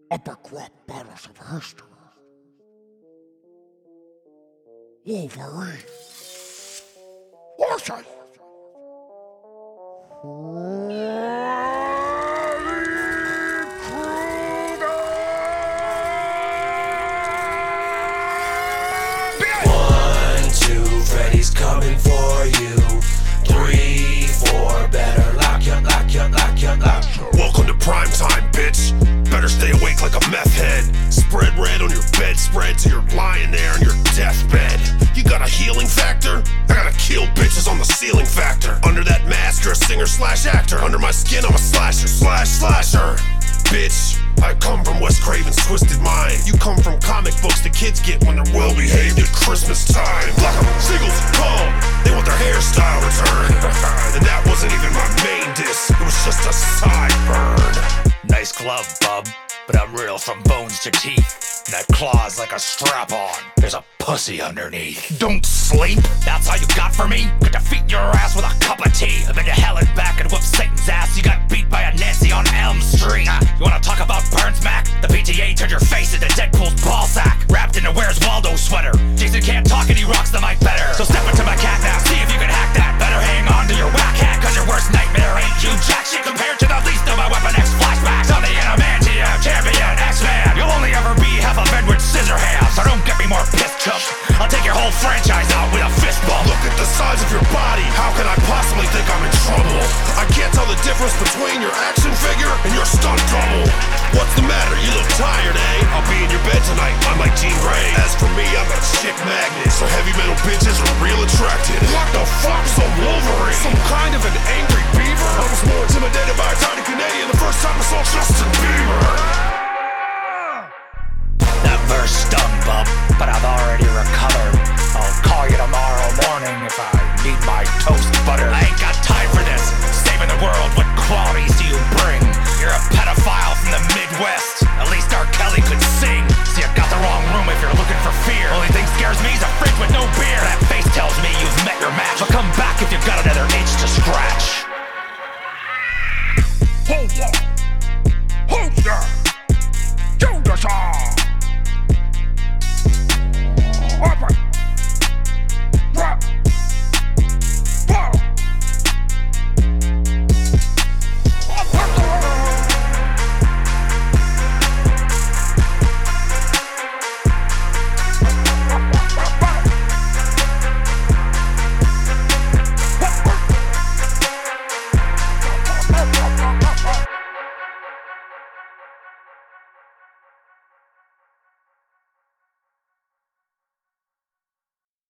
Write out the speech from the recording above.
Uppercut battles of history. Wolverine. Horses. Freddy's coming for you. 3, 4, better lock ya. Welcome to prime time, bitch. Better stay awake like a meth head. Spread red on your bedspread till you're lying there on your deathbed. You got a healing factor? I gotta kill bitches on the ceiling factor. Under that mask, you're a singer/actor. Under my skin, I'm a slasher. Bitch, I come from Wes Craven's Twisted Mind. You come from comic books the kids get when they're well behaved at Christmas time. Blackham, Seagulls, calm. They want their hairstyle returned. And that wasn't even my main diss, it was just a sideburn. Nice glove, bub, but I'm real from bones to teeth. That claw's like a strap-on, there's a pussy underneath. Don't sleep, that's all you got for me? Could defeat your ass with a cup of tea. I've been to hell and back and whooped Satan's ass. You got beat by a Nancy on Elm Street. You wanna talk about Burns, Mac? The PTA turned your face into Deadpool's ball sack. Wrapped in a Where's Waldo sweater. Jason can't talk and he rocks the mic better. So step into my cat now, see if you can hack that. Better hang on to your whack hat, cause your worst nightmare ain't you jack shit compared to the least of my Weapon X flashbacks. I'm the Adamantium champion X-Man. You'll only ever be half of Edward Scissorhands, so don't get me more pissed, chump. I'll take your whole franchise out with a fist bump. Look at the size of your body, how can I possibly think I'm in trouble? I can't tell the difference between your action figure and your stunt double. What's the matter, you look tired, eh? I'll be in your bed tonight, I'm like Jean Grey. As for me, I'm a chick magnet, so heavy metal bitches are real attracted. What the fuck's a Wolverine? Some kind of an angry beaver? I was more intimidated by a tiny Canadian the first time I saw Justin Bieber. That verse stung, bub, but I've already recovered. I'll call you tomorrow morning if I need my toast butter. I ain't got time for this. Saving the world, what qualities do you bring?